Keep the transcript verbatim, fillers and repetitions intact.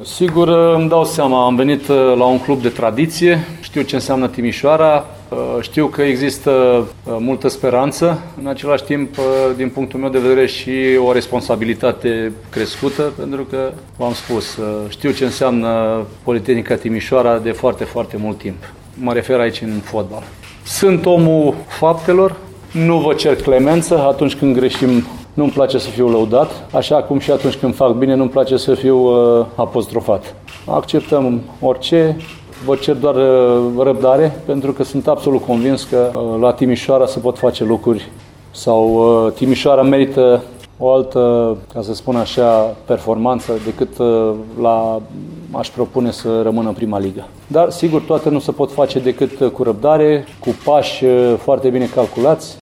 Sigur, îmi dau seama, am venit la un club de tradiție, știu ce înseamnă Timișoara, știu că există multă speranță, în același timp, din punctul meu de vedere, și o responsabilitate crescută, pentru că, v-am spus, știu ce înseamnă Politehnica Timișoara de foarte, foarte mult timp. Mă refer aici în fotbal. Sunt omul faptelor, nu vă cer clemență atunci când greșim. Nu-mi place să fiu lăudat, așa cum și atunci când fac bine nu-mi place să fiu uh, apostrofat. Acceptăm orice, vă cer doar uh, răbdare, pentru că sunt absolut convins că uh, la Timișoara se pot face lucruri sau uh, Timișoara merită o altă, ca să spun așa, performanță decât uh, la aș propune să rămână în prima ligă. Dar, sigur, toate nu se pot face decât cu răbdare, cu pași uh, foarte bine calculați.